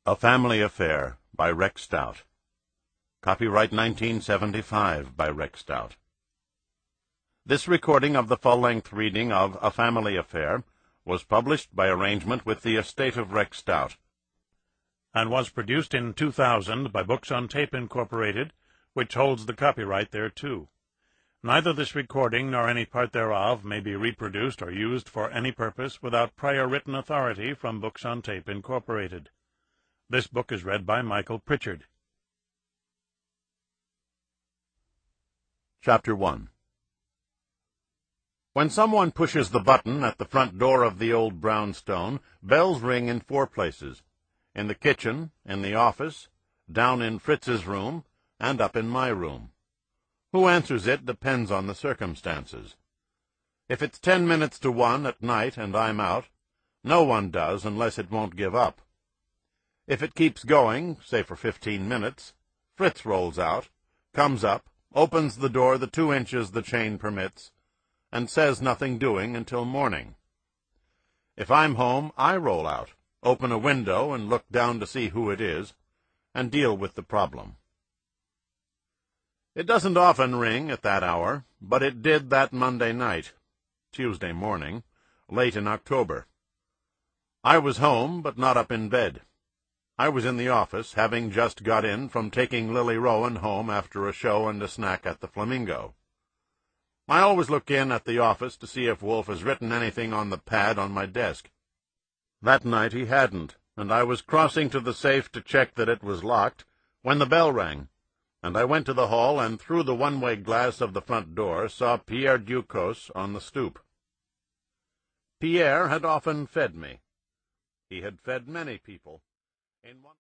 A Family Affair by Rex Stout. Copyright 1975 by Rex Stout. This recording of the full-length reading of A Family Affair was published by arrangement with the estate of Rex Stout, and was produced in 2000 by Books on Tape, Incorporated, which holds the copyright thereto. Neither this recording nor any part thereof may be reproduced or used for any purpose without prior written authority from Books on Tape, Incorporated. This book is read by Michael Pritchard. Chapter 1. When someone pushes the button at the front door of the old brownstone, bells ring in 4 places: in the kitchen, in the office, down in Fritz's room, and up in my room. Who answers it depends on the circumstances. If it's 10 minutes to 1 at night and I'm out, no one does unless it won't give up. If it keeps going, say for 15 minutes, Fritz rolls out, comes up, opens the door the 2 inches the chain permits, and says nothing doing until morning. If I'm home, I roll out, open a window and look down to see who it is, and deal with the problem. It doesn't often ring at that hour, but it did that Monday night, Tuesday morning, late in October. I was home, but not up in bed. I was in the office, having just got in from taking Lily Rowan home after a show and a snack at the Flamingo. I always look in at the office to see if Wolf has written anything on the pad on my desk. That night he hadn't, and I was crossing to the safe to check that it was locked when the bell rang, and I went to the hall and through the one-way glass of the front door saw Pierre Ducos on the stoop. Pierre had often fed me. He had fed many people. In one